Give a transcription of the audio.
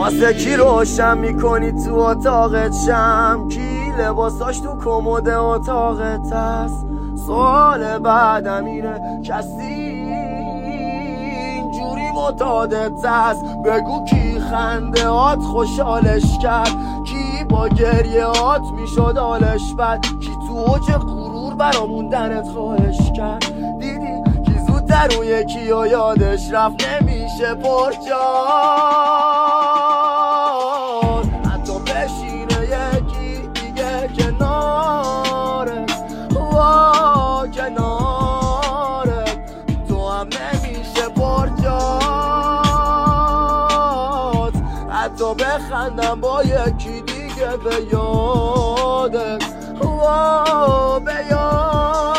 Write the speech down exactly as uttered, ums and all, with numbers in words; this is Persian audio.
واسه کی روشن میکنی تو اتاقت شم؟ کی لباساش تو کمد اتاقت هست؟ سوال بعدم اینه کسی اینجوری معتادت هست؟ بگو کی خنده هات خوشحالش کرد؟ کی با گریه هات میشد حالش بد؟ کی تو اوج غرور برا موندنت خواهش کرد؟ دیدی کی زودتر اون یکی و یادش رفت نمیشه پر جان؟ حتی بشینه یکی دیگه کنارت، وا کنارت، تو هم نمیشه پر جات. حتی بخندم با یکی دیگه به یادت، وا به یادت.